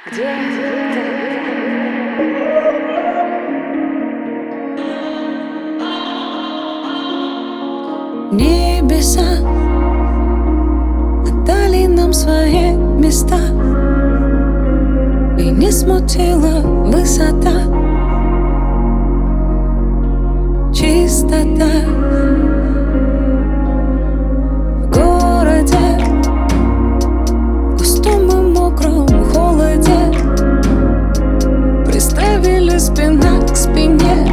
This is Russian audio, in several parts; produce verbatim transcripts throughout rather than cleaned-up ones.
Где ты? Небеса отдали нам свои места, и не смутила высота, чистота в городе, густом и мокром холоде. Приставили спина к спине,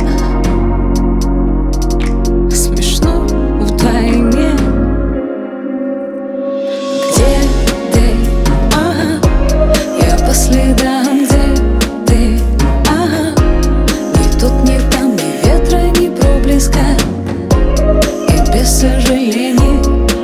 смешно вдвойне. Где ты? Ага, я по следам. Где ты? Ага, ни тут, ни там, ни ветра, ни проблеска, и без сожалений.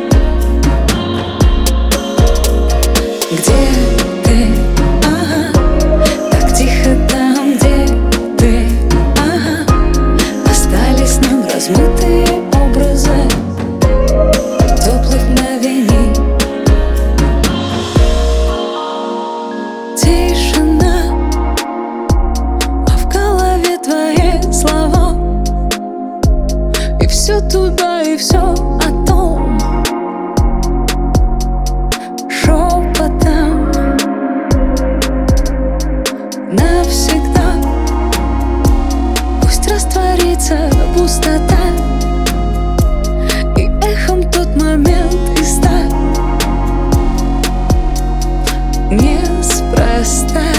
Где ты? Ага, так тихо там. Где ты? Ага, остались нам размытые образы теплых мгновений. Тишина, а в голове твои слова, и все туда, и все о том шепотом навсегда. Пусть растворится пустота, и эхом тот момент и стать неспроста.